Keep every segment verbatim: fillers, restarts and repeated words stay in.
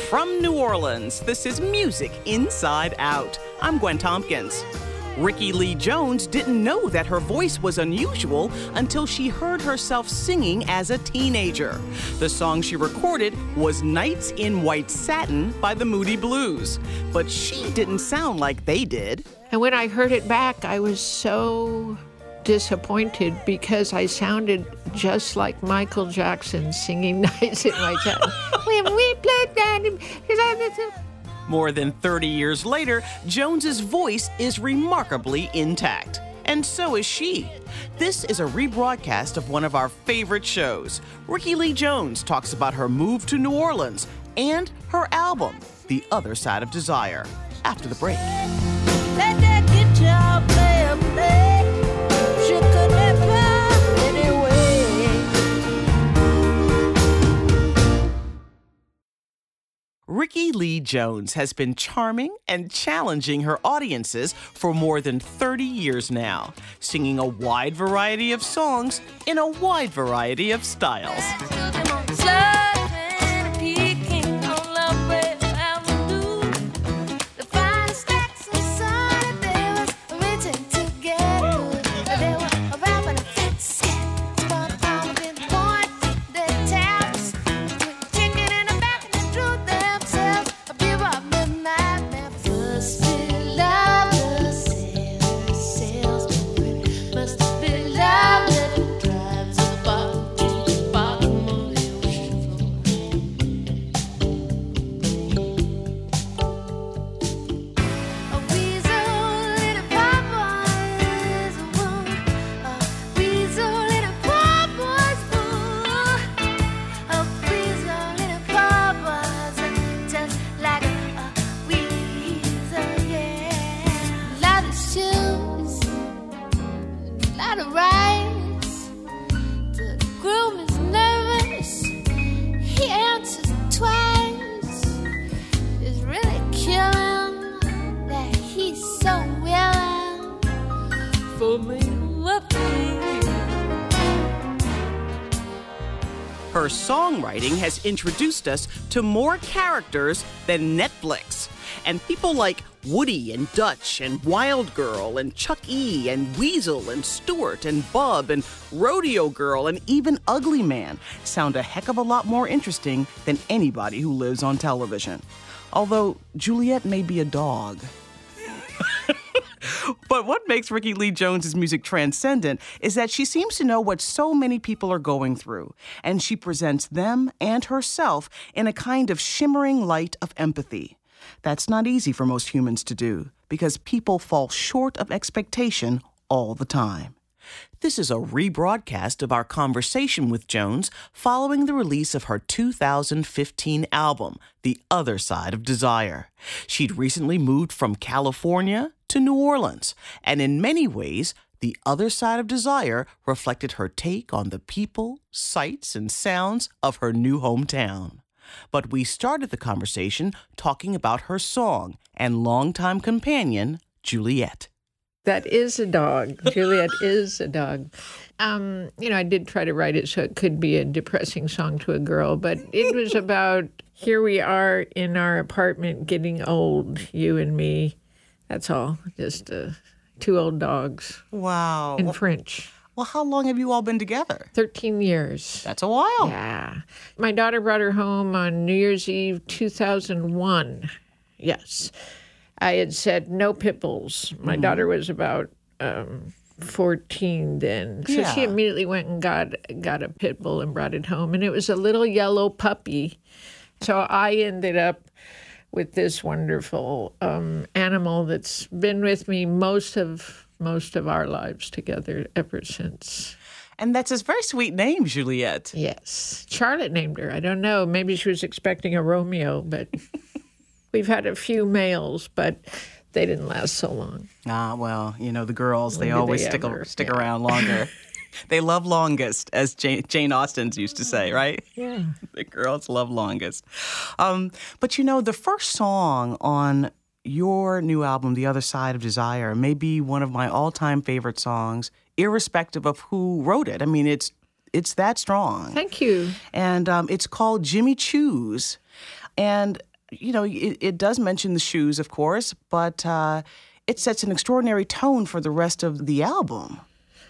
From New Orleans, this is Music Inside Out. I'm Gwen Tompkins. Rickie Lee Jones didn't know that her voice was unusual until she heard herself singing as a teenager. The song she recorded was Nights in White Satin by the Moody Blues, but she didn't sound like they did. And when I heard it back, I was so disappointed because I sounded just like Michael Jackson singing Nights in White Satin. When we played that. More than thirty years later, Jones's voice is remarkably intact. And so is she. This is a rebroadcast of one of our favorite shows. Rickie Lee Jones talks about her move to New Orleans and her album, The Other Side of Desire, after the break. Let that guitar player play. She could never anyway. Rickie Lee Jones has been charming and challenging her audiences for more than thirty years now, singing a wide variety of songs in a wide variety of styles. Her songwriting has introduced us to more characters than Netflix. And people like Woody and Dutch and Wild Girl and Chuck E. and Weasel and Stuart and Bub and Rodeo Girl and even Ugly Man sound a heck of a lot more interesting than anybody who lives on television. Although Juliet may be a dog. But what makes Rickie Lee Jones's music transcendent is that she seems to know what so many people are going through, and she presents them and herself in a kind of shimmering light of empathy. That's not easy for most humans to do, because people fall short of expectation all the time. This is a rebroadcast of our conversation with Jones following the release of her two thousand fifteen album, The Other Side of Desire. She'd recently moved from California to New Orleans, and in many ways, The Other Side of Desire reflected her take on the people, sights, and sounds of her new hometown. But we started the conversation talking about her song and longtime companion, Juliet. That is a dog. Juliet is a dog. Um, you know, I did try to write it so it could be a depressing song to a girl, but it was about here we are in our apartment getting old, you and me. That's all. Just uh, two old dogs. Wow. In well, French. Well, how long have you all been together? thirteen years. That's a while. Yeah. My daughter brought her home on New Year's Eve, two thousand one. Yes. I had said no pit bulls. My mm. daughter was about um, fourteen then. So yeah. she immediately went and got got a pit bull and brought it home. And it was a little yellow puppy. So I ended up with this wonderful um, animal that's been with me most of most of our lives together ever since. And that's a very sweet name, Juliet. Yes. Charlotte named her. I don't know. Maybe she was expecting a Romeo, but... We've had a few males, but they didn't last so long. Ah, well, you know, the girls, they When always they stick ever? a, stick Yeah. around longer. They love longest, as Jane, Jane Austen used to say, right? Yeah. The girls love longest. Um, but, you know, the first song on your new album, The Other Side of Desire, may be one of my all-time favorite songs, irrespective of who wrote it. I mean, it's it's that strong. Thank you. And um, it's called Jimmy Choos. And you know, it, it does mention the shoes, of course, but uh, it sets an extraordinary tone for the rest of the album.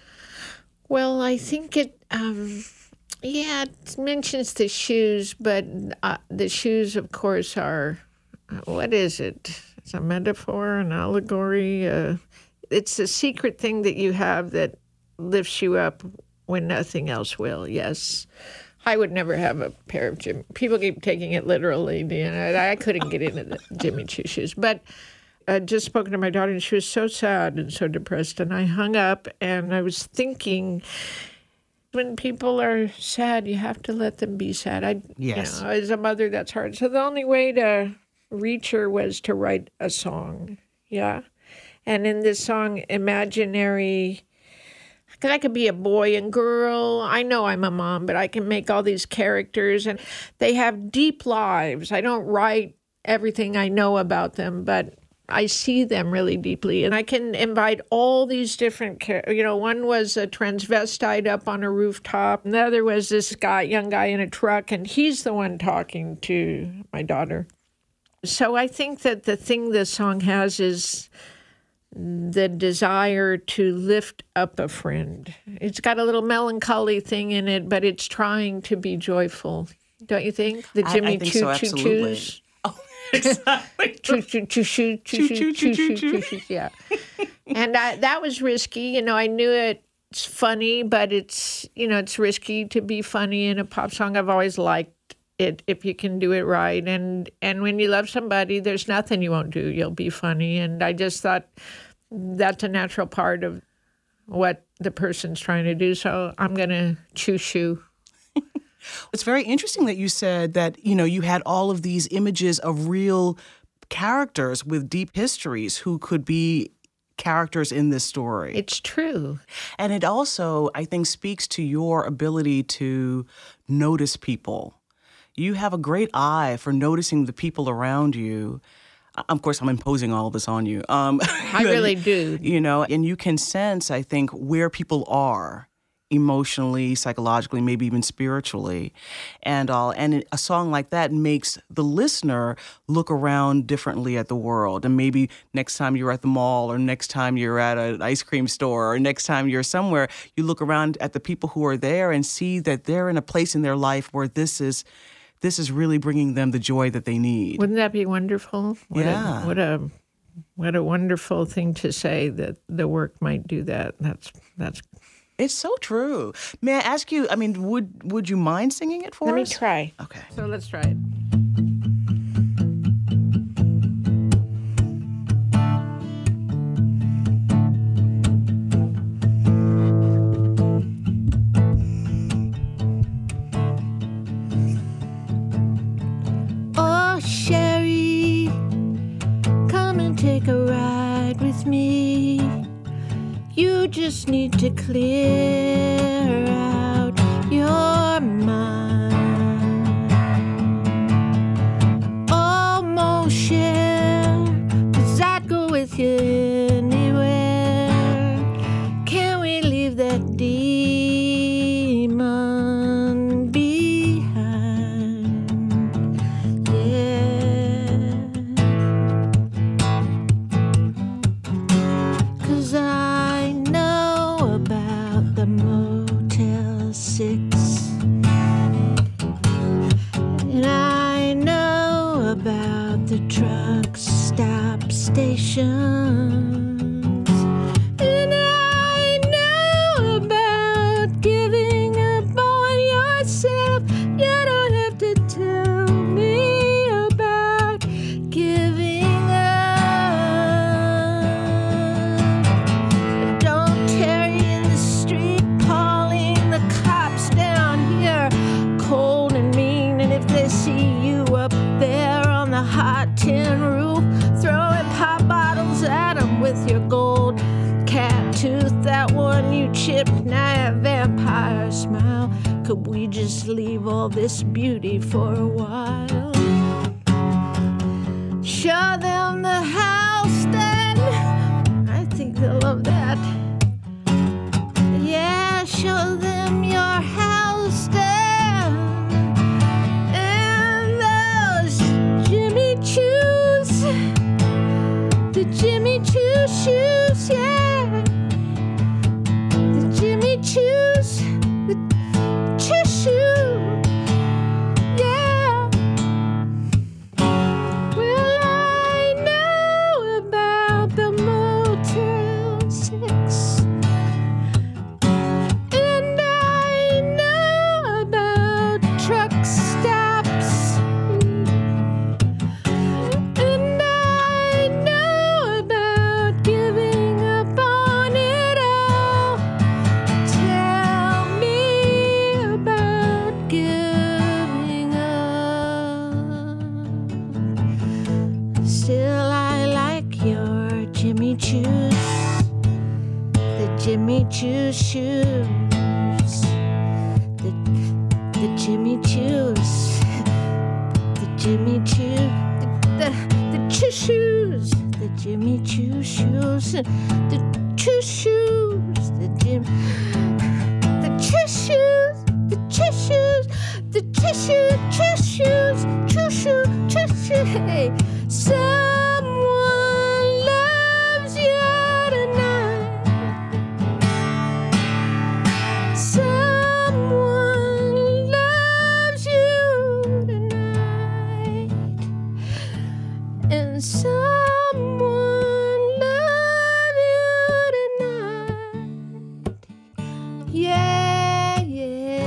Well, I think it, um, yeah, it mentions the shoes, but uh, the shoes, of course, are, what is it? It's a metaphor, an allegory. Uh, it's a secret thing that you have that lifts you up when nothing else will, yes. I would never have a pair of Jimmy. People keep taking it literally. You know, I couldn't get into the Jimmy Choo shoes. But I had just spoken to my daughter, and she was so sad and so depressed. And I hung up, and I was thinking, when people are sad, you have to let them be sad. I, Yes. You know, as a mother, that's hard. So the only way to reach her was to write a song. Yeah. And in this song, Imaginary... Because I could be a boy and girl. I know I'm a mom, but I can make all these characters, and they have deep lives. I don't write everything I know about them, but I see them really deeply. And I can invite all these different, you know, one was a transvestite up on a rooftop. And the other was this guy, young guy in a truck, and he's the one talking to my daughter. So I think that the thing this song has is the desire to lift up a friend. It's got a little melancholy thing in it, but it's trying to be joyful. Don't you think? The Jimmy I, I think Choo so, Choo absolutely. Choos. Oh, exactly. Choo choo choo choo choo choo choo choo choo choo. Yeah, and I, that was risky. You know, I knew it's funny, but it's you know it's risky to be funny in a pop song. I've always liked it if you can do it right, and and when you love somebody, there's nothing you won't do. You'll be funny, and I just thought that's a natural part of what the person's trying to do. So I'm gonna choo choo. It's very interesting that you said that, you know, you had all of these images of real characters with deep histories who could be characters in this story. It's true. And it also, I think, speaks to your ability to notice people. You have a great eye for noticing the people around you. Of course, I'm imposing all of this on you. Um, I really do. You know, and you can sense, I think, where people are emotionally, psychologically, maybe even spiritually, and all. And a song like that makes the listener look around differently at the world. And maybe next time you're at the mall, or next time you're at an ice cream store, or next time you're somewhere, you look around at the people who are there and see that they're in a place in their life where this is this is really bringing them the joy that they need. Wouldn't that be wonderful? What Yeah. A, what a what a wonderful thing to say, that the work might do that. That's that's. It's so true. May I ask you, I mean, would would you mind singing it for Let me us? try. Okay. So let's try it. Oh, Sherry, come and take a ride with me. You just need to clear out your mind. Almost share, 'cause I'd go with you anywhere. Can we leave that demon behind? Yeah. 'Cause I know about the Motel six, and I know about the truck stop stations, and I know about giving up on yourself. You don't have to tell me about giving up. Don't tarry in the street calling the cops down here cold and mean. And if they see you up there on the hot tin roof throwing pop bottles at them with your gold cat tooth, that one you chipped, now a vampire smile. Could we just leave all this beauty for a while? Show them the house then. I think they'll love that. Yeah, show them your house then. And those Jimmy Jimmy Choo shoes. The, the Jimmy Choos. The Jimmy Choo. The, the, the Choo shoes. The Jimmy Choo shoes. The Choo shoes. The Jim. The Choo shoes. The Choo shoes. The Choo shoes. Choo shoes. Choo shoe. Choo shoe. Hey. Someone loves you tonight. Someone loves you tonight. And someone loves you tonight. Yeah, yeah.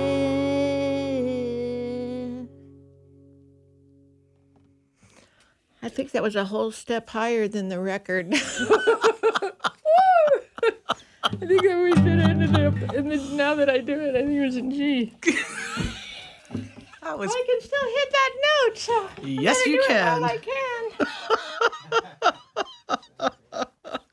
I think that was a whole step higher than the record. I think that we should have ended up, and then now that I do it, I think it was in G. That was. I can still hit that note, so Yes, I'm you gonna do it can. all I can.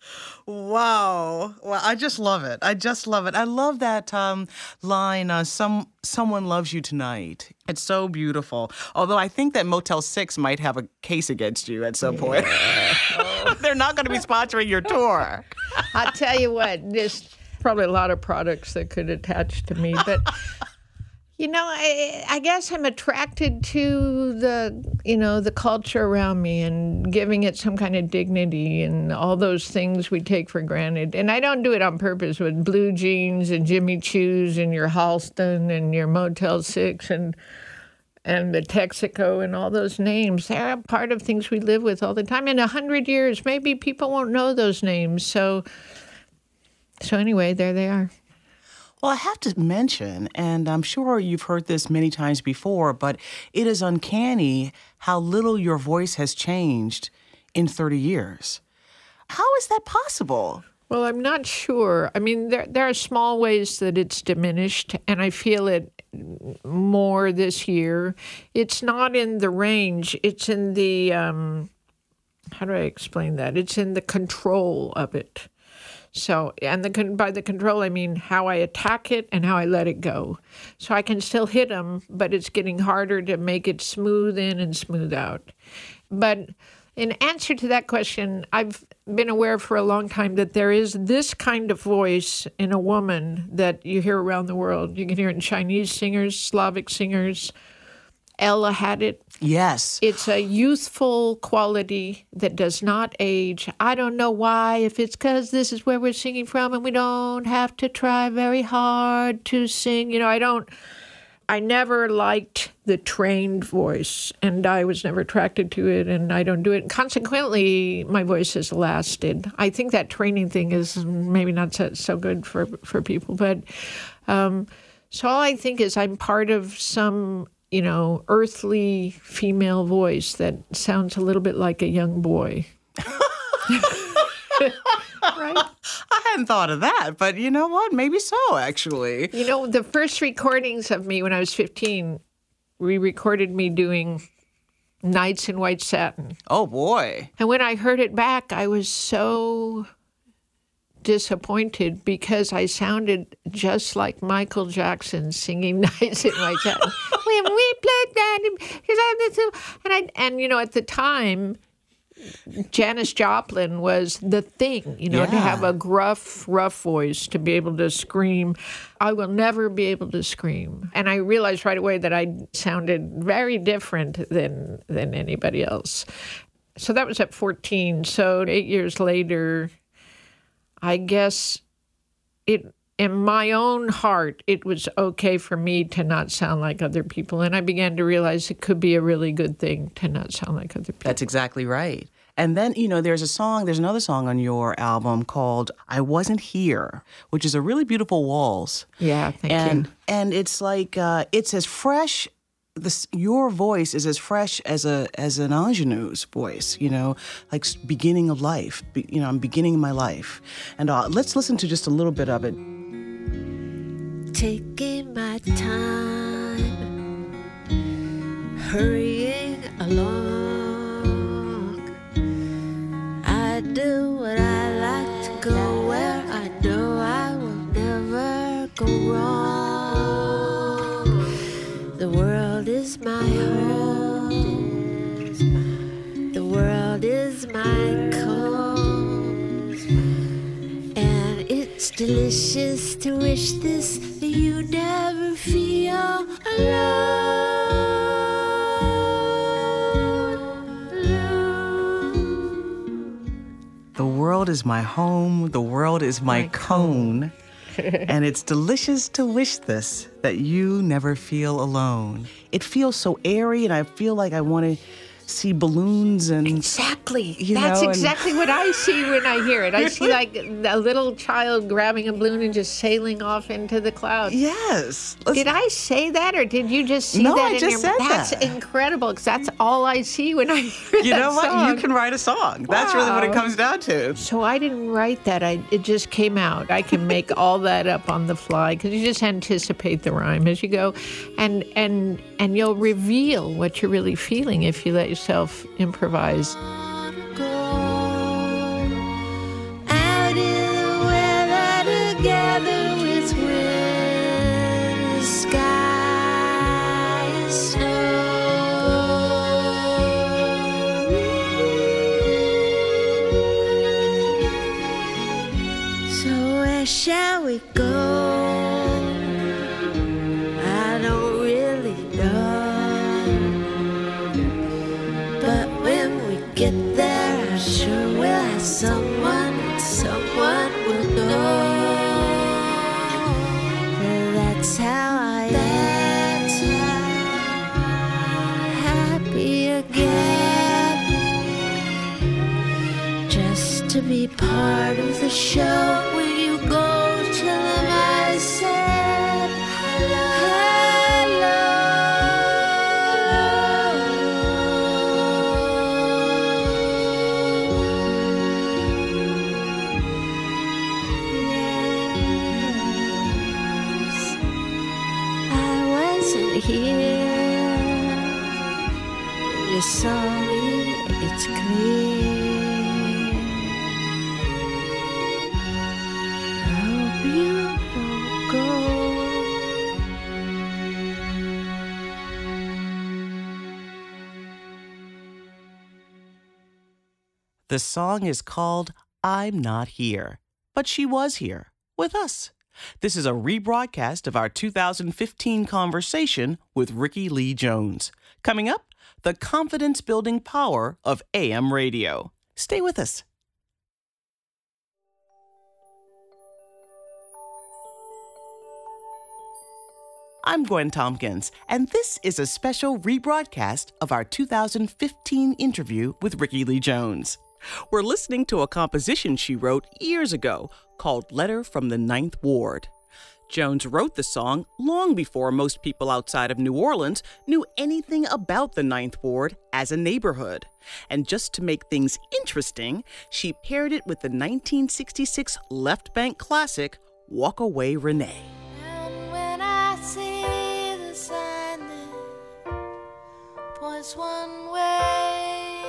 Wow. Well, I just love it. I just love it. I love that um, line, uh, some someone loves you tonight. It's so beautiful. Although I think that Motel six might have a case against you at some point. They're not going to be sponsoring your tour. I'll tell you what, there's probably a lot of products that could attach to me, but you know, I, I guess I'm attracted to the, you know, the culture around me and giving it some kind of dignity and all those things we take for granted. And I don't do it on purpose with blue jeans and Jimmy Choos and your Halston and your Motel six and and the Texaco and all those names. They're a part of things we live with all the time. In a hundred years, maybe people won't know those names. So, so anyway, there they are. Well, I have to mention, and I'm sure you've heard this many times before, but it is uncanny how little your voice has changed in thirty years. How is that possible? Well, I'm not sure. I mean, there there are small ways that it's diminished, and I feel it more this year. It's not in the range. It's in the, um, how do I explain that? It's in the control of it. So, and the by the control, I mean how I attack it and how I let it go. So I can still hit them, but it's getting harder to make it smooth in and smooth out. But in answer to that question, I've been aware for a long time that there is this kind of voice in a woman that you hear around the world. You can hear it in Chinese singers, Slavic singers. Ella had it. Yes. It's a youthful quality that does not age. I don't know why, if it's because this is where we're singing from and we don't have to try very hard to sing. You know, I don't, I never liked the trained voice, and I was never attracted to it, and I don't do it. Consequently, my voice has lasted. I think that training thing is maybe not so, so good for, for people, but um, so all I think is I'm part of some, you know, earthly female voice that sounds a little bit like a young boy. Right? I hadn't thought of that, but you know what? Maybe so, actually. You know, the first recordings of me when I was fifteen, we recorded me doing Nights in White Satin. Oh, boy. And when I heard it back, I was so disappointed because I sounded just like Michael Jackson singing Nights in White Satin. When we played that, and I, and you know, at the time, Janis Joplin was the thing, you know, Yeah. to have a gruff, rough voice, to be able to scream. I will never be able to scream. And I realized right away that I sounded very different than than anybody else. So that was at fourteen. So eight years later, I guess it, in my own heart, it was okay for me to not sound like other people. And I began to realize it could be a really good thing to not sound like other people. That's exactly right. And then, you know, there's a song, there's another song on your album called I Wasn't Here, which is a really beautiful waltz. Yeah, thank and, you. And it's like, uh, it's as fresh, this, your voice is as fresh as a as an ingenue's voice, you know, like s- beginning of life. Be, you know, I'm beginning my life. And uh, let's listen to just a little bit of it. Taking my time, hurrying along. I do what I like to go where I know I is my cone, and it's delicious to wish this, that you never feel alone. alone. The world is my home, the world is my, my cone. And it's delicious to wish this, that you never feel alone. It feels so airy, and I feel like I want to see balloons and... Exactly. You That's know, exactly what I see when I hear it. I see like a little child grabbing a balloon and just sailing off into the clouds. Yes. Let's... Did I say that, or did you just see no, that I in just your... said That's that. incredible, because that's all I see when I hear You that know what? song. You can write a song. That's really what it Wow. comes down to. So I didn't write that. I it just came out. I can make all that up on the fly, because you just anticipate the rhyme as you go, and and and you'll reveal what you're really feeling if you let yourself improvise. Go out in the weather together with wind, the sky is snow. So where shall we go? I don't really know. Get there, I'm sure we'll have someone, someone will know. That's how I that's am, happy again. Just to be part of the show. When you go, tell them I said hello. Here, you're sorry, it's clear. I hope you don't go. The song is called I'm Not Here, but she was here with us. This is a rebroadcast of our two thousand fifteen conversation with Rickie Lee Jones. Coming up, the confidence-building power of A M radio. Stay with us. I'm Gwen Tompkins, and this is a special rebroadcast of our two thousand fifteen interview with Rickie Lee Jones. We're listening to a composition she wrote years ago called Letter from the Ninth Ward. Jones wrote the song long before most people outside of New Orleans knew anything about the Ninth Ward as a neighborhood. And just to make things interesting, she paired it with the nineteen sixty-six Left Bank classic, Walk Away Renee. And when I see the sign that points one way,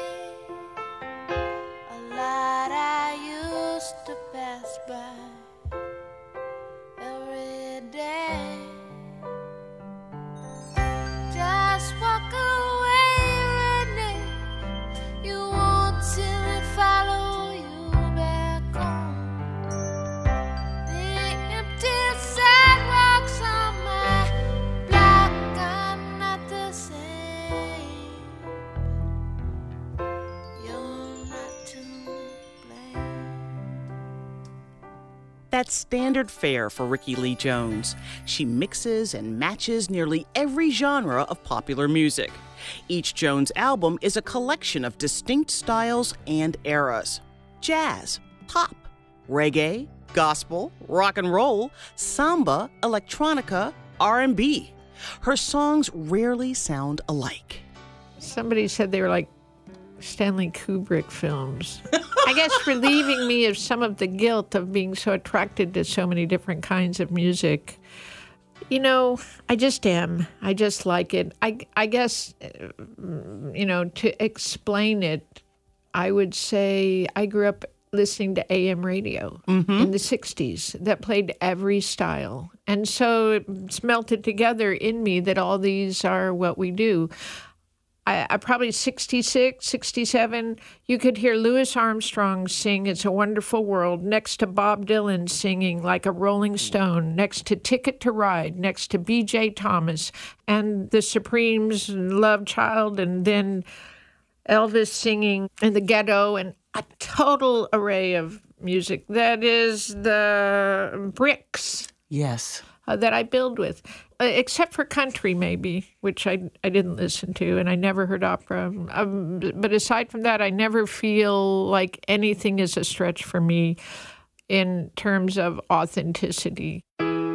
a light I used to pass by every day, just walk away, Renee. You won't see me follow you back home. The empty sidewalks on my block are not the same. You're not to blame. That's standard fare for Rickie Lee Jones. She mixes and matches nearly every genre of popular music. Each Jones album is a collection of distinct styles and eras. Jazz, pop, reggae, gospel, rock and roll, samba, electronica, R and B. Her songs rarely sound alike. Somebody said they were like Stanley Kubrick films. I guess relieving me of some of the guilt of being so attracted to so many different kinds of music. You know, I just am. I just like it. I, I guess, you know, to explain it, I would say I grew up listening to A M radio mm-hmm. in the sixties that played every style. And so it's melted together in me that all these are what we do. I, I probably sixty-six, sixty-seven, you could hear Louis Armstrong sing It's a Wonderful World next to Bob Dylan singing Like a Rolling Stone, next to Ticket to Ride, next to B J Thomas, and the Supremes, Love Child, and then Elvis singing in the Ghetto, and a total array of music. That is the bricks. Yes. Uh, that I build with, uh, except for country, maybe, which I, I didn't listen to, and I never heard opera. Um, but aside from that, I never feel like anything is a stretch for me in terms of authenticity.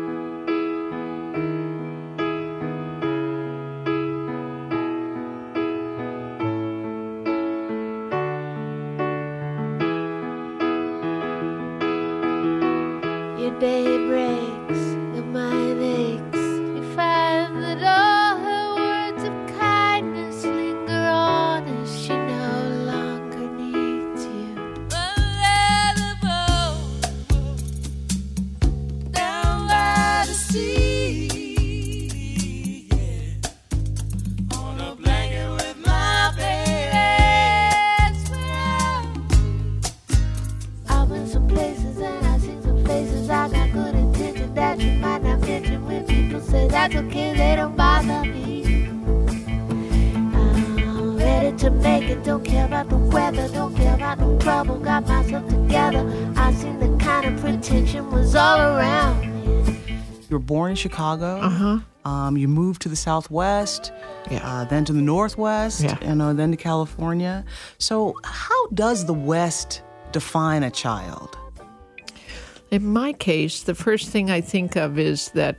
Your day breaks, your mind aches. You find that all her words of kindness linger on as she no longer needs you. Down by the sea, yeah. On a blanket with my baby. I've been some places and I've seen some faces. I got good intention that you might not mention when people say that's okay, they don't bother me. I'm ready to make it, don't care about the weather, don't care about no trouble, got myself together. I seen the kind of pretension was all around me. You were born in Chicago. Uh-huh. Um, you moved to the Southwest, Yeah. uh, then to the Northwest, Yeah. and uh, then to California. So how does the West define a child? In my case, the first thing I think of is that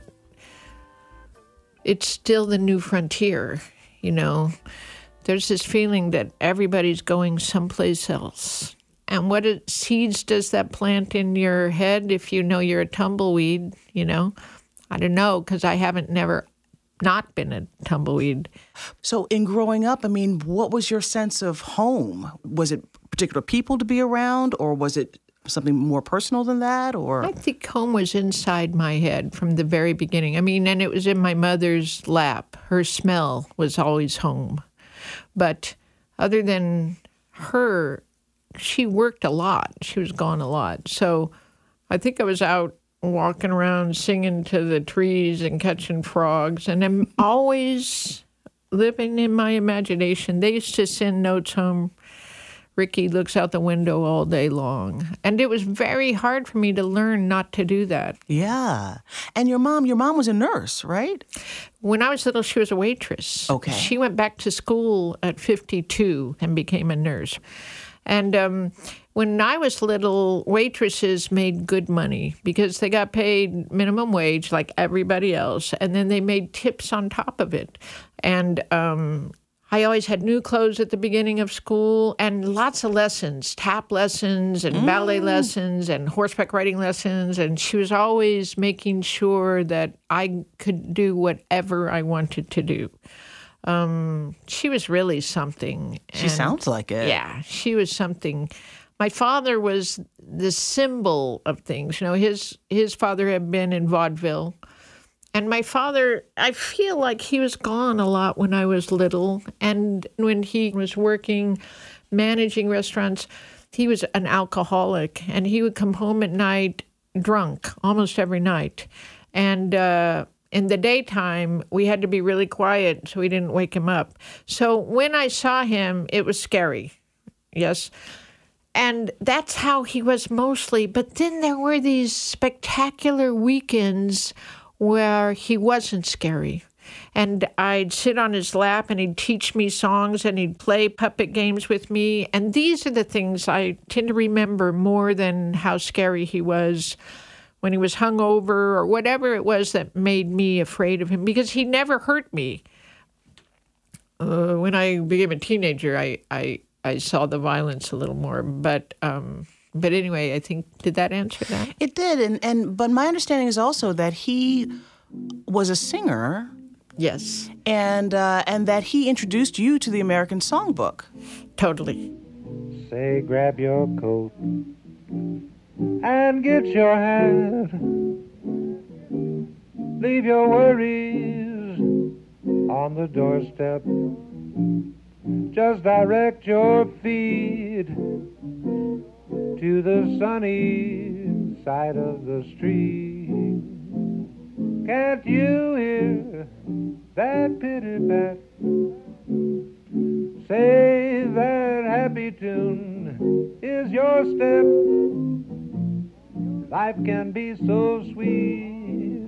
it's still the new frontier, you know. There's this feeling that everybody's going someplace else. And what it, seeds does that plant in your head if you know you're a tumbleweed, you know? I don't know, because I haven't never not been a tumbleweed. So in growing up, I mean, what was your sense of home? Was it particular people to be around, or was it something more personal than that? Or I think home was inside my head from the very beginning. I mean, and it was in my mother's lap. Her smell was always home. But other than her, she worked a lot. She was gone a lot. So I think I was out walking around singing to the trees and catching frogs. And I'm always living in my imagination. They used to send notes home. Ricky looks out the window all day long. And it was very hard for me to learn not to do that. yeah. And your mom, your mom was a nurse, right? When I was little, she was a waitress. Okay. She went back to school at fifty-two and became a nurse. And um, when I was little, waitresses made good money because they got paid minimum wage like everybody else, and then they made tips on top of it. And um, I always had new clothes at the beginning of school and lots of lessons, tap lessons and mm. ballet lessons and horseback riding lessons. And she was always making sure that I could do whatever I wanted to do. Um, she was really something. She and, sounds like it. Yeah, she was something. My father was the symbol of things. You know, his his father had been in vaudeville. And my father, I feel like he was gone a lot when I was little. And when he was working, managing restaurants, he was an alcoholic. And he would come home at night drunk almost every night. And uh, in the daytime, we had to be really quiet so we didn't wake him up. So when I saw him, it was scary. Yes. And that's how he was mostly. But then there were these spectacular weekends where he wasn't scary. And I'd sit on his lap and he'd teach me songs and he'd play puppet games with me. And these are the things I tend to remember more than how scary he was when he was hungover or whatever it was that made me afraid of him, because he never hurt me. Uh, when I became a teenager, I, I, I saw the violence a little more. But um, but anyway, I think, did that answer that? It did. And, and but my understanding is also that he was a singer. Yes. And uh, and that he introduced you to the American Songbook. Totally. Say, grab your coat and get your hat. Leave your worries on the doorstep. just direct your feet to the sunny side of the street. Can't you hear that pitter pat? Say that happy tune is your step. Life can be so sweet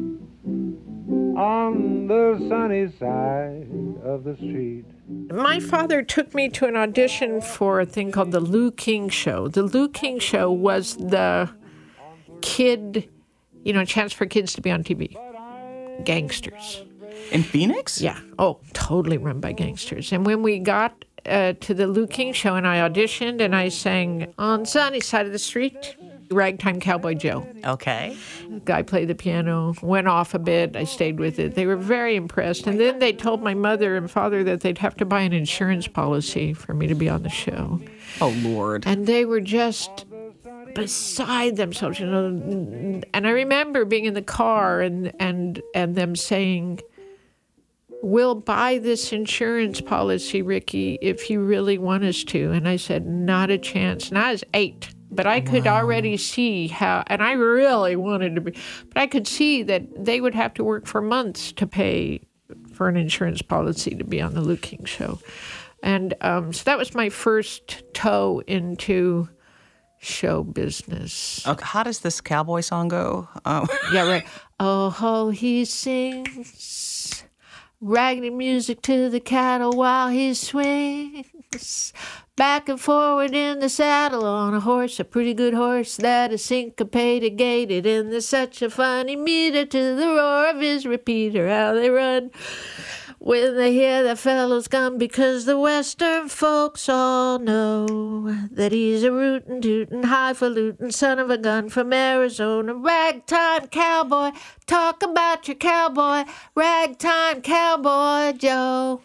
on the sunny side of the street. My father took me to an audition for a thing called the Lou King Show. The Lou King Show was the kid, you know, chance for kids to be on T V. Gangsters. In Phoenix? Yeah. Oh, totally run by gangsters. And when we got uh, to the Lou King Show and I auditioned and I sang On Sunny Side of the Street, Ragtime Cowboy Joe. Okay. The guy played the piano, went off a bit. I stayed with it. They were very impressed. And then they told my mother and father that they'd have to buy an insurance policy for me to be on the show. Oh, Lord. And they were just beside themselves, you know. And I remember being in the car and and and them saying, "We'll buy this insurance policy, Ricky, if you really want us to." And I said, "Not a chance." And I was eight. But I could wow. already see how, and I really wanted to be, but I could see that they would have to work for months to pay for an insurance policy to be on the Lou King Show. And um, so that was my first toe into show business. Okay, how does this cowboy song go? Um. Yeah, right. Oh, ho, he sings raggedy music to the cattle while he swings back and forward in the saddle on a horse, a pretty good horse that is syncopated, gated, and there's such a funny meter to the roar of his repeater, how they run when they hear the fellows come, because the western folks all know that he's a rootin' tootin' highfalutin' son of a gun from Arizona. Ragtime cowboy, talk about your cowboy, ragtime cowboy Joe.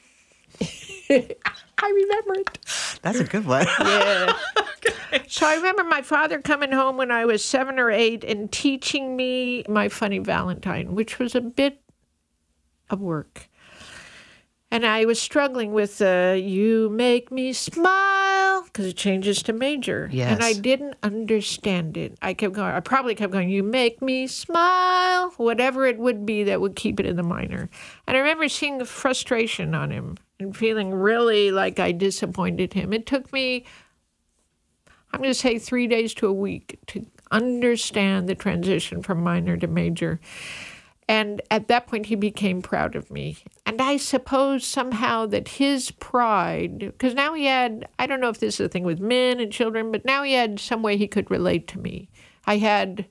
I remember it. That's a good one. Yeah. Okay. So I remember my father coming home when I was seven or eight and teaching me My Funny Valentine, which was a bit of work. And I was struggling with uh, You Make Me Smile, because it changes to major. Yes. And I didn't understand it. I kept going, I probably kept going, You Make Me Smile, whatever it would be that would keep it in the minor. And I remember seeing the frustration on him and feeling really like I disappointed him. It took me, I'm going to say three days to a week to understand the transition from minor to major. And at that point, he became proud of me. And I suppose somehow that his pride, because now he had, I don't know if this is a thing with men and children, but now he had some way he could relate to me. I had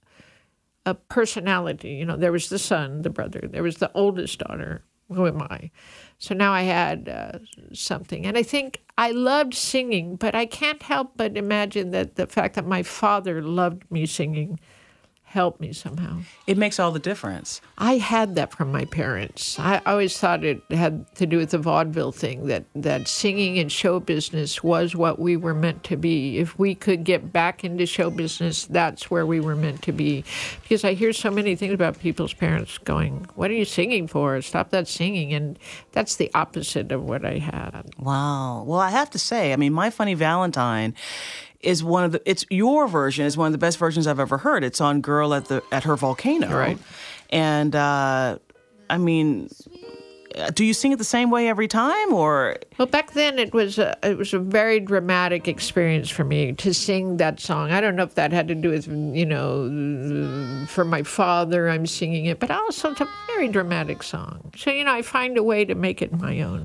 a personality. You know, there was the son, the brother. There was the oldest daughter. Who am I? So now I had uh, something. And I think I loved singing, but I can't help but imagine that the fact that my father loved me singing helped me somehow. It makes all the difference. I had that from my parents. I always thought it had to do with the vaudeville thing, that, that singing and show business was what we were meant to be. If we could get back into show business, that's where we were meant to be. Because I hear so many things about people's parents going, what are you singing for? Stop that singing. And that's the opposite of what I had. Wow. Well, I have to say, I mean, My Funny Valentine is one of the, it's your version is one of the best versions I've ever heard. It's on Girl at the at Her Volcano. Right. And, uh, I mean, do you sing it the same way every time, or? Well, back then it was a, it was a very dramatic experience for me to sing that song. I don't know if that had to do with, you know, for my father I'm singing it, but also it's a very dramatic song. So, you know, I find a way to make it my own.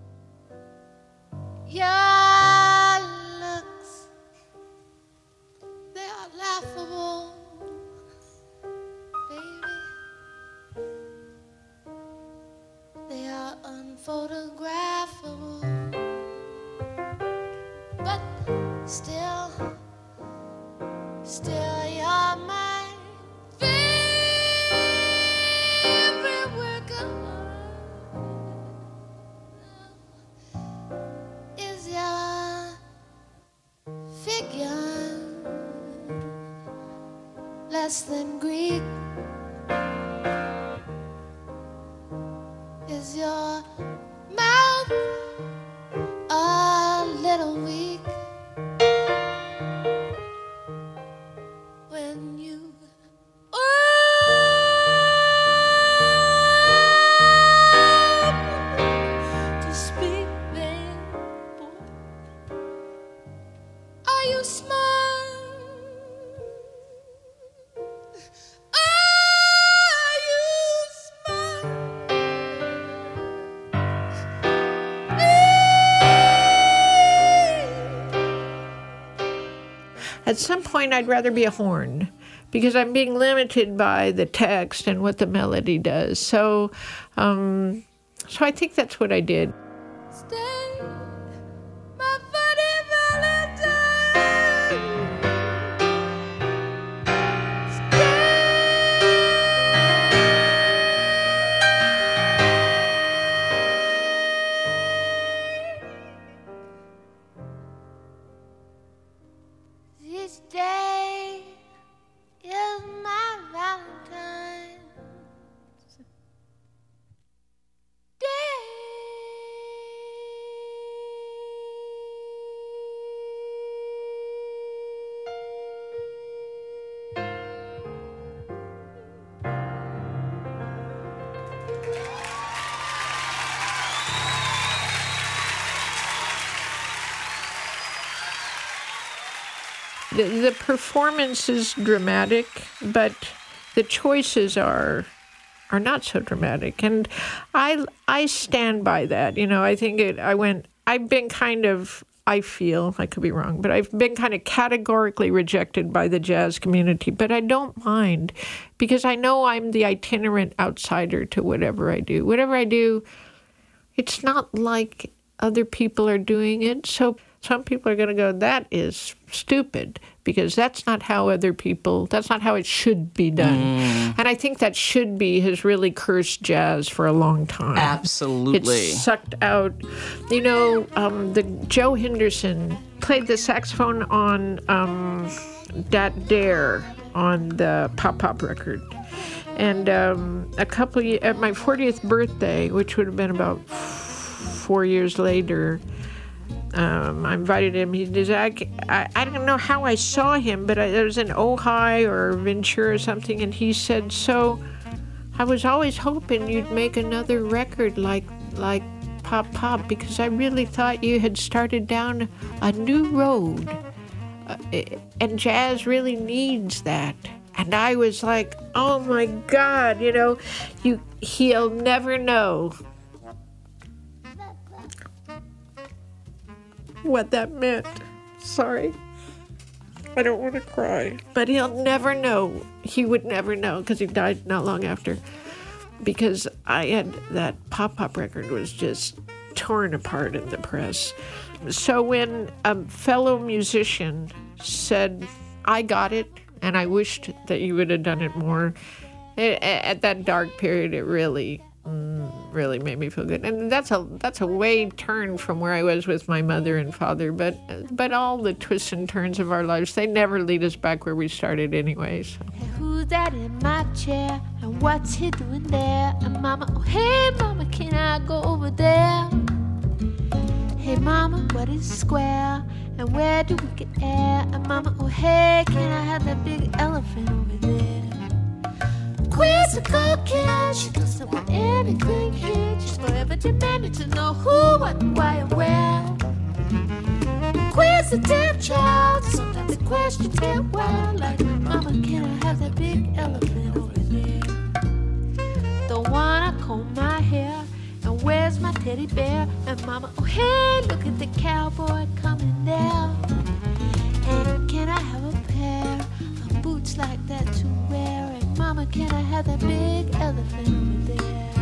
Your looks, they are laughable, baby. They are unphotographable, but still, still you're my favorite work of art. Is your figure less than Greek? Is your mouth you smile? At some point, I'd rather be a horn because I'm being limited by the text and what the melody does. So, um, so I think that's what I did. Stay, my funny Valentine. This day is my Valentine's The, the performance is dramatic, but the choices are are not so dramatic, and I I stand by that. You know, I think it. I went. I've been kind of. I feel I could be wrong, but I've been kind of categorically rejected by the jazz community. But I don't mind because I know I'm the itinerant outsider to whatever I do. Whatever I do, it's not like other people are doing it. So some people are going to go, that is stupid, because that's not how other people, that's not how it should be done. Mm. And I think that should be has really cursed jazz for a long time. Absolutely. It's sucked out. You know, um, the Joe Henderson played the saxophone on um, Dat Dare on the Pop Pop record. And um, a couple of, at my fortieth birthday, which would have been about four years later, Um, I invited him. He did. I, I, I don't know how I saw him, but I, it was in Ojai or Ventura or something, and he said, "So, I was always hoping you'd make another record like like Pop Pop because I really thought you had started down a new road, uh, and jazz really needs that." And I was like, "Oh my God, you know, you he'll never know what that meant." Sorry. I don't want to cry. But he'll never know. He would never know because he died not long after. Because I had that Pop Pop record was just torn apart in the press. So when a fellow musician said, "I got it, and I wished that you would have done it more," it, at that dark period, it really... really made me feel good, and that's a that's a way turn from where I was with my mother and father. But but all the twists and turns of our lives, they never lead us back where we started, anyway. So. Hey, who's that in my chair? And what's he doing there? And Mama, oh hey Mama, can I go over there? Hey Mama, what is square? And where do we get air? And Mama, oh hey, can I have that big elephant over there? Quizzical kid, she doesn't want anything here. She's forever demanding to know who, what, why, and where. Inquisitive child, sometimes the questions get wild. Like, Mama, can I have that big elephant over there? Don't wanna comb my hair, and where's my teddy bear? And Mama, oh hey, look at the cowboy coming there. And can I have a pair of boots like that to wear? Mama, can I have that big elephant over there?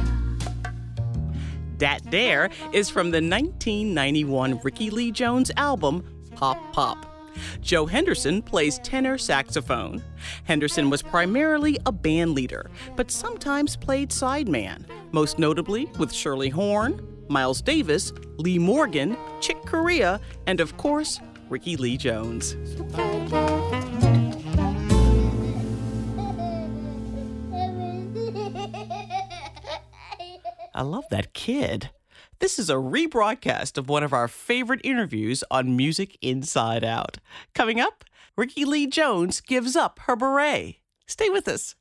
Dat Dare is from the nineteen ninety-one Rickie Lee Jones album, Pop Pop. Joe Henderson plays tenor saxophone. Henderson was primarily a band leader, but sometimes played sideman, most notably with Shirley Horn, Miles Davis, Lee Morgan, Chick Corea, and of course, Rickie Lee Jones. I love that kid. This is a rebroadcast of one of our favorite interviews on Music Inside Out. Coming up, Rickie Lee Jones gives up her beret. Stay with us.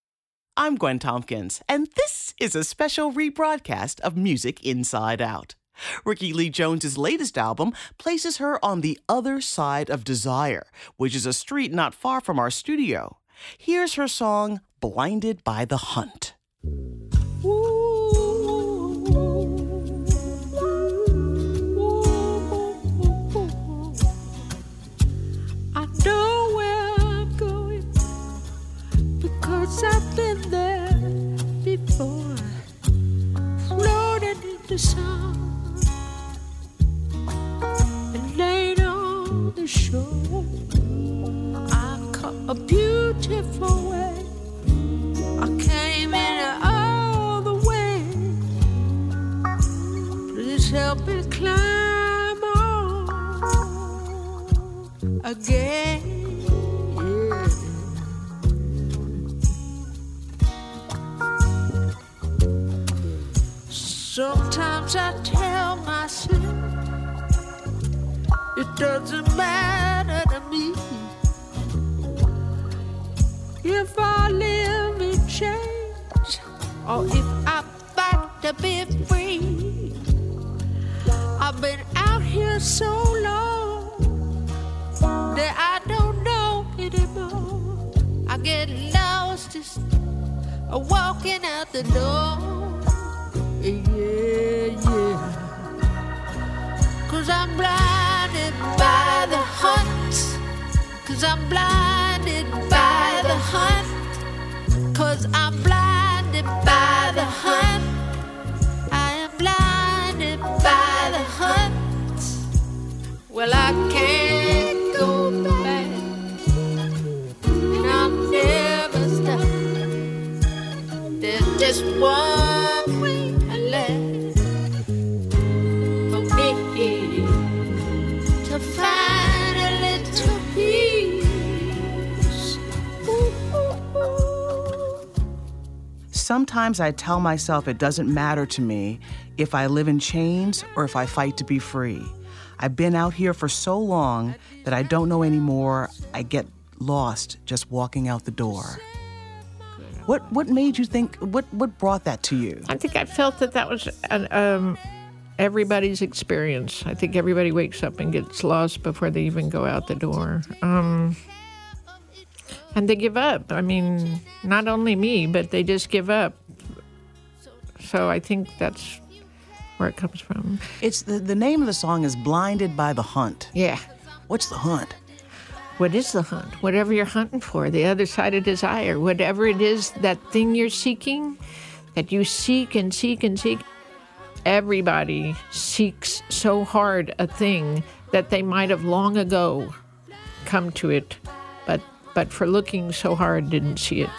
I'm Gwen Tompkins, and this is a special rebroadcast of Music Inside Out. Rickie Lee Jones's latest album places her on the other side of desire, which is a street not far from our studio. Here's her song, Blinded by the Hunt. I know where I'm going because I've been there before, floating in the sun and laid on the shore. I caught a beautiful wave. I came in all the way. Please help me climb on again. Yeah. Sometimes I tell myself it doesn't matter to me if I live in chains or if I fight to be free. I've been out here so long that I don't know anymore. I get lost just walking out the door. Yeah, yeah. 'Cause I'm blinded by the hunt. 'Cause I'm blinded by the hunt. 'Cause I'm blinded by the hunt. I am blinded by the hunt. Well, I can't go back, and I'll never stop. There's just one way left for me to find a little peace. Ooh, ooh, ooh. Sometimes I tell myself it doesn't matter to me if I live in chains or if I fight to be free. I've been out here for so long that I don't know anymore. I get lost just walking out the door. What what made you think, what, what brought that to you? I think I felt that that was an, um, everybody's experience. I think everybody wakes up and gets lost before they even go out the door. Um, and they give up. I mean, not only me, but they just give up. So I think that's where it comes from. It's the, the name of the song is Blinded by the Hunt. Yeah. What's the hunt? What is the hunt? Whatever you're hunting for, the other side of desire, whatever it is, that thing you're seeking, that you seek and seek and seek. Everybody seeks so hard a thing that they might have long ago come to it, but but for looking so hard didn't see it.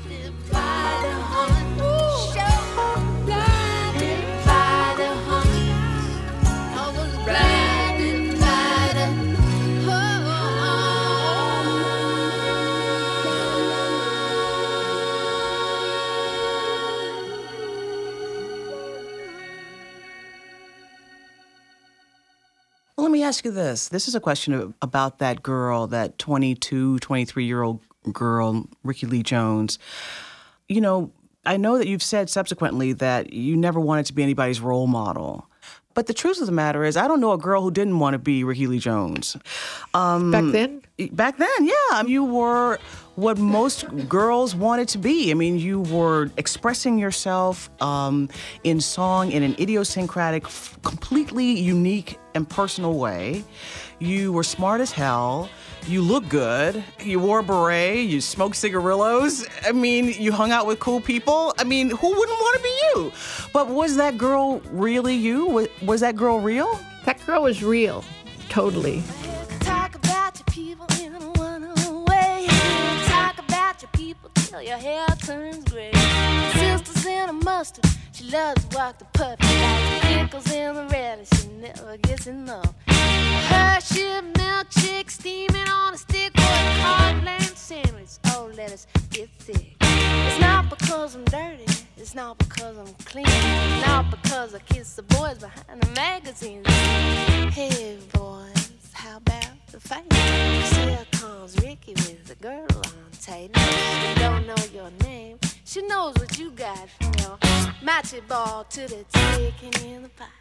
Let me ask you this. This is a question of, about that girl, that twenty-two, twenty-three-year-old girl, Rickie Lee Jones. You know, I know that you've said subsequently that you never wanted to be anybody's role model. But the truth of the matter is, I don't know a girl who didn't want to be Rickie Lee Jones. Um, Back then? Back then, yeah. You were what most girls wanted to be. I mean, you were expressing yourself um, in song in an idiosyncratic, f- completely unique and personal way. You were smart as hell. You looked good. You wore a beret. You smoked cigarillos. I mean, you hung out with cool people. I mean, who wouldn't want to be you? But was that girl really you? Was, was that girl real? That girl was real, totally. Talk about your people in one way. Talk about your people till your hair turns gray. Sisters in a mustard, she loves to walk the puppy like pickles in the relish. She never gets enough. Hershey milkshake steaming on a stick or a cold lamb sandwich. Oh, let us get thick. It's not because I'm dirty. It's not because I'm clean. It's not because I kiss the boys behind the magazines. Hey, boys, how about the fight? Here comes Rickie with a girl on tight. She don't know your name. She knows what you got from your matchy ball to the chicken in the pie.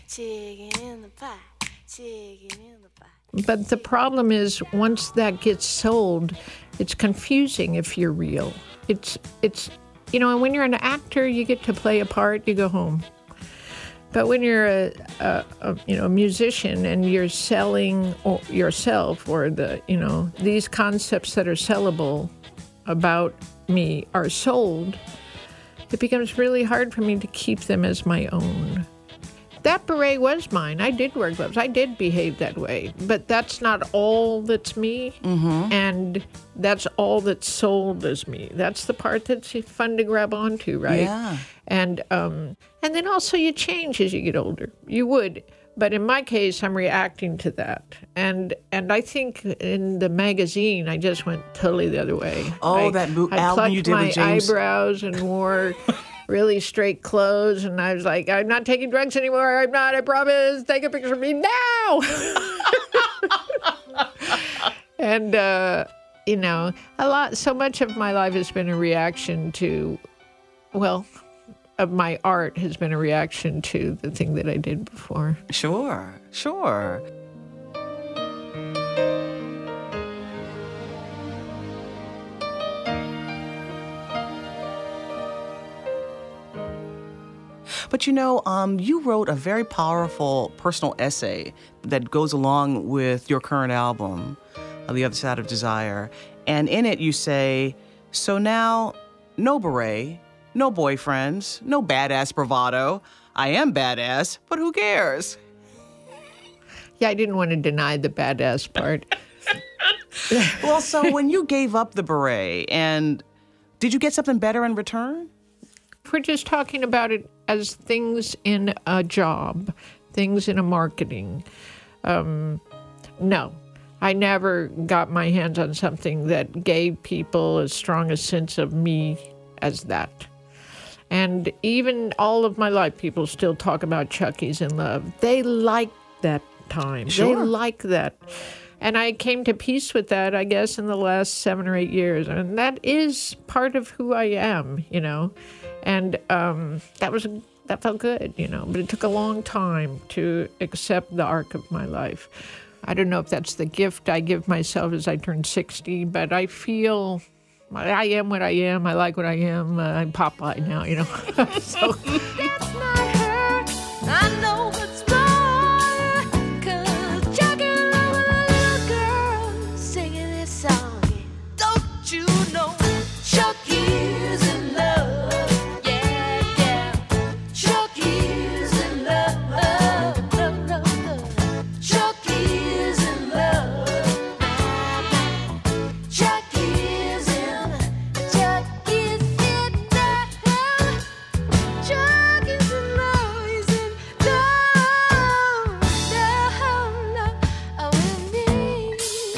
chicken in the pie, chicken in the pie. But the problem is, once that gets sold, it's confusing if you're real. It's, it's, you know, and when you're an actor, you get to play a part, you go home. But when you're a, a, a you know, a musician and you're selling or yourself or the, you know, these concepts that are sellable about me are sold, it becomes really hard for me to keep them as my own. That beret was mine. I did wear gloves. I did behave that way. But that's not all that's me. Mm-hmm. And that's all that's sold as me. That's the part that's fun to grab onto, right? Yeah. And um, and then also you change as you get older. You would. But in my case, I'm reacting to that. And and I think in the magazine, I just went totally the other way. Oh, I, that mo- I album you did with my James. eyebrows and wore really straight clothes. And I was like, I'm not taking drugs anymore. I'm not, I promise. Take a picture of me now. And, uh, you know, a lot, so much of my life has been a reaction to, well, of my art has been a reaction to the thing that I did before. Sure, sure. But you know, um, you wrote a very powerful personal essay that goes along with your current album, On the Other Side of Desire. And in it you say, so now, no beret, no boyfriends, no badass bravado. I am badass, but who cares? Yeah, I didn't want to deny the badass part. Well, so when you gave up the beret, and did you get something better in return? We're just talking about it as things in a job, things in a marketing. Um, no, I never got my hands on something that gave people as strong a sense of me as that. And even all of my life, people still talk about Chucky's in Love. They like that time. Sure. They like that. And I came to peace with that, I guess, in the last seven or eight years. And that is part of who I am, you know. And um, that was that felt good, you know. But it took a long time to accept the arc of my life. I don't know if that's the gift I give myself as I turn sixty, but I feel I am what I am. I like what I am. Uh, I'm Popeye now, you know. So. That's not her. I know what's wrong. 'Cause jogging over the little girl singing this song. Don't you know Chucky's in love? Yeah, yeah. Chucky's in love. Love, love, love. Chucky's in love. Chucky's in Chucky's in love. Chucky's in love. He's in love. Love, love with me.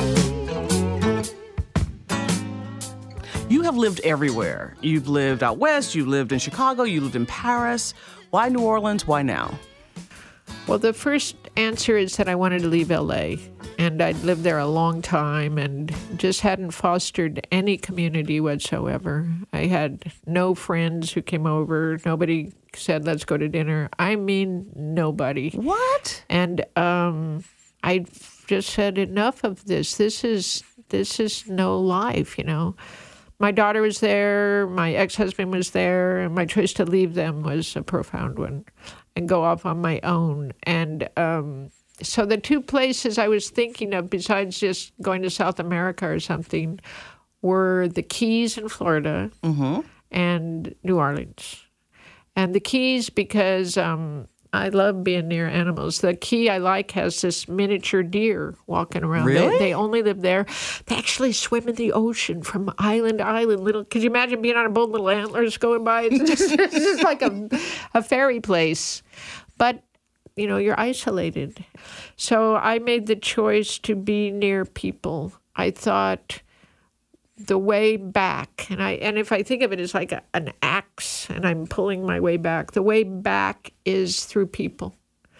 You have lived everywhere. You've lived out west, you've lived in Chicago, you lived in Paris. Why New Orleans? Why now? Well, the first answer is that I wanted to leave L A, and I'd lived there a long time and just hadn't fostered any community whatsoever. I had no friends who came over. Nobody said, let's go to dinner. I mean, nobody. What? And um, I just said, enough of this. This is this is no life, you know. My daughter was there, my ex-husband was there, and my choice to leave them was a profound one and go off on my own. And um, so the two places I was thinking of, besides just going to South America or something, were the Keys in Florida Mm-hmm. and New Orleans. And the Keys because um, I love being near animals. The Key I like has this miniature deer walking around. Really? They, they only live there. They actually swim in the ocean from island to island. Little, could you imagine being on a boat, little antlers going by? It's just, it's just like a, a fairy place. But, you know, you're isolated. So I made the choice to be near people. I thought the way back, and I and if I think of it as like a, an axe, and I'm pulling my way back, the way back is through people.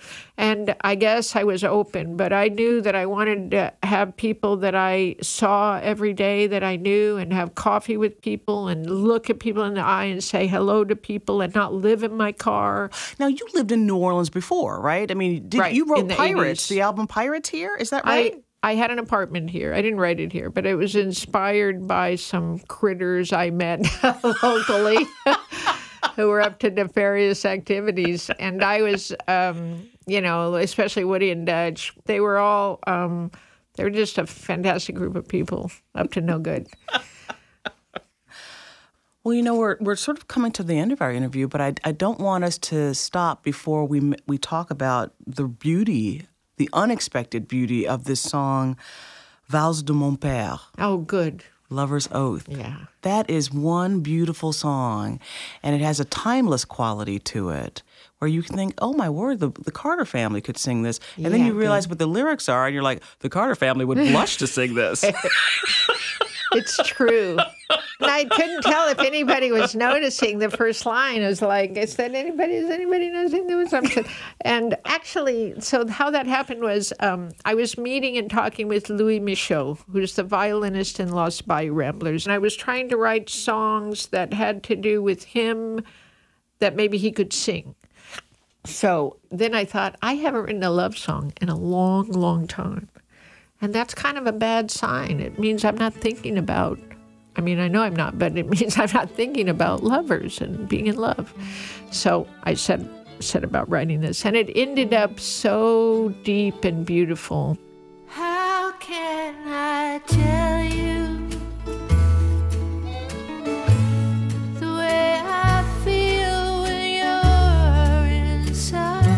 And I guess I was open, but I knew that I wanted to have people that I saw every day that I knew, and have coffee with people and look at people in the eye and say hello to people and not live in my car. Now, you lived in New Orleans before, right? I mean, did, Right, you wrote in the Pirates, eighties. the album Pirates here? Is that right? I, I had an apartment here. I didn't write it here, but it was inspired by some critters I met locally who were up to nefarious activities. And I was, um, you know, especially Woody and Dutch, they were all, um, they were just a fantastic group of people up to no good. Well, you know, we're we're sort of coming to the end of our interview, but I, I don't want us to stop before we we talk about the beauty, the unexpected beauty of this song, Valse de mon Père. Oh, good. Lover's Oath. Yeah. That is one beautiful song, and it has a timeless quality to it, where you can think, oh, my word, the, the Carter family could sing this. And then Yeah, you realize what the lyrics are, and you're like, the Carter family would blush to sing this. It's true. And I couldn't tell if anybody was noticing the first line. It was like, is that anybody, is anybody noticing there was something? And actually, so how that happened was um, I was meeting and talking with Louis Michaud, who's the violinist in Lost Bayou Ramblers. And I was trying to write songs that had to do with him that maybe he could sing. So then I thought, I haven't written a love song in a long, long time. And that's kind of a bad sign. It means I'm not thinking about, I mean, I know I'm not, but it means I'm not thinking about lovers and being in love. So I said, said about writing this, and it ended up so deep and beautiful. How can I tell you the way I feel when you're inside?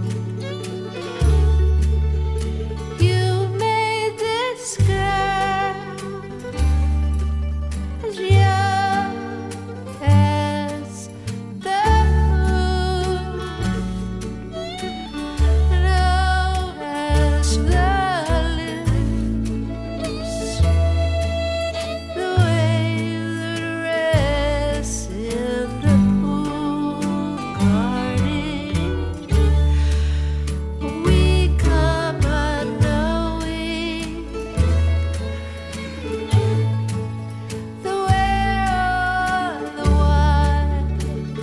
You made this girl as young as the moon, and oh, as the lips, the wave that rests in the pool garden. We come unknowing the way of the one.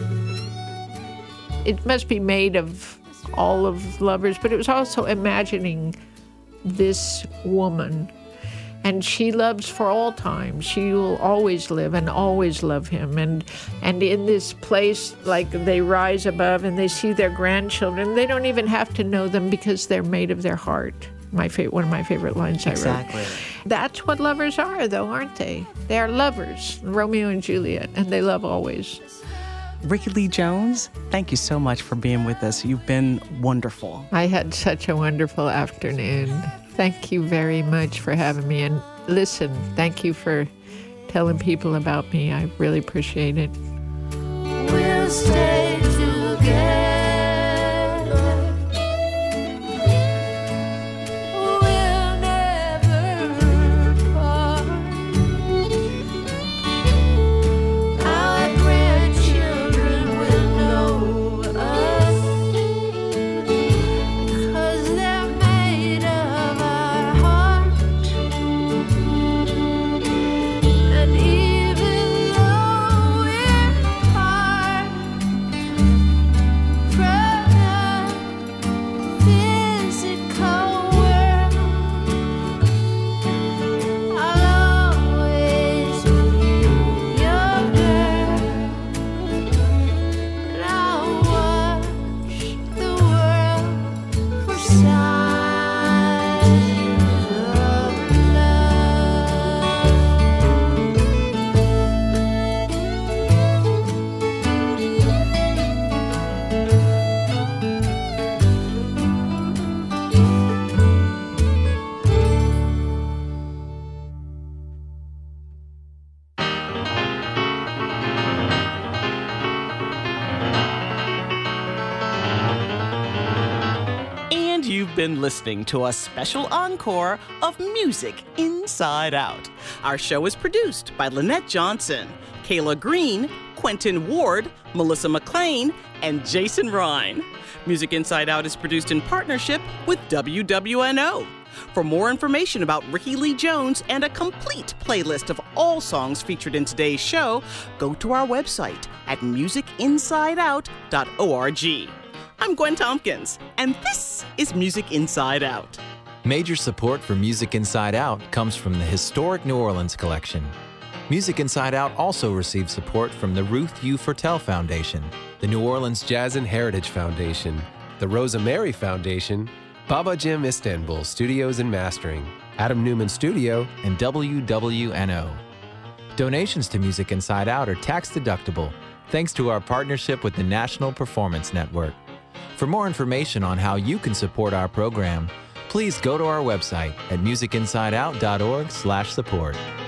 It must be made of all of lovers, but it was also imagining this woman. And she loves for all time. She will always live and always love him. And and in this place, like, they rise above and they see their grandchildren. They don't even have to know them because they're made of their heart. My fa- one of my favorite lines I wrote. Exactly. That's what lovers are, though, aren't they? They are lovers, Romeo and Juliet, and they love always. Ricky Lee Jones, thank you so much for being with us. You've been wonderful. I had such a wonderful afternoon. Thank you very much for having me. And listen, thank you for telling people about me. I really appreciate it. We'll stay together. We'll never part. Our grandchildren will know us, 'cause they're made of our heart. And even though we're apart from the physical world, I'll always be your girl, and I'll watch the world for signs of love. And you've been listening to a special encore of Music Inside Out. Our show is produced by Lynette Johnson, Kayla Green, Quentin Ward, Melissa McLean, and Jason Ryan. Music Inside Out is produced in partnership with W W N O. For more information about Rickie Lee Jones and a complete playlist of all songs featured in today's show, go to our website at music inside out dot org. I'm Gwen Tompkins, and this is Music Inside Out. Major support for Music Inside Out comes from the Historic New Orleans Collection. Music Inside Out also receives support from the Ruth U. Fertel Foundation, the New Orleans Jazz and Heritage Foundation, the Rosa Mary Foundation, Baba Jim Istanbul Studios and Mastering, Adam Newman Studio, and W W N O. Donations to Music Inside Out are tax-deductible, thanks to our partnership with the National Performance Network. For more information on how you can support our program, please go to our website at music inside out dot org slash support.